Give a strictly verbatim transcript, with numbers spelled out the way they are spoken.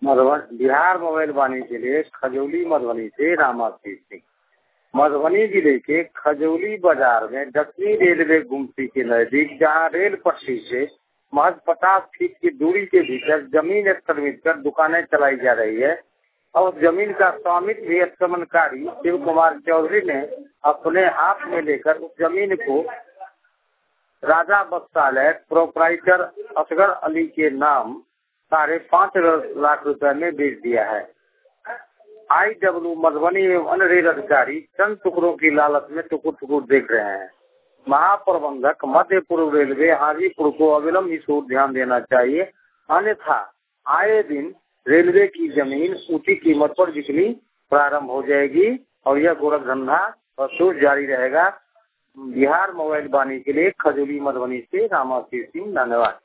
Madhubani Bihar mobile वाणी के लिए खजौली मधुबनी से रामाशीष सिंह। मधुबनी जिले के खजौली बाजार में दक्षिणी रेलवे गुमटी के नजदीक जहां रेल पटरी से महज पचास फीट की दूरी के भीतर जमीन अतिक्रमित कर दुकानें चलाई जा रही है और जमीन का स्वामित्व भी अतिक्रमणकारी शिव कुमार चौधरी ने अपने हाथ में लेकर उस जमीन को राजा वस्त्रालय प्रोपराइटर असगर अली के नाम साढ़े पाँच लाख रुपए में बेच दिया है। आई डब्ल्यू मधुबनी एवं अन्य रेल अधिकारी चंद टुकड़ों की लालच में टुकुर टुकुर देख रहे हैं। महाप्रबंधक मध्य पूर्व रेलवे हाजीपुर को अविलंब इस ओर ध्यान देना चाहिए, अन्यथा आए दिन रेलवे की जमीन ऊंची कीमत पर बिकनी प्रारंभ हो जाएगी और यह गोरख धंधा और जारी रहेगा। बिहार मोबाइल वाणी के लिए खजौली मधुबनी से रामाशीष सिंह। धन्यवाद।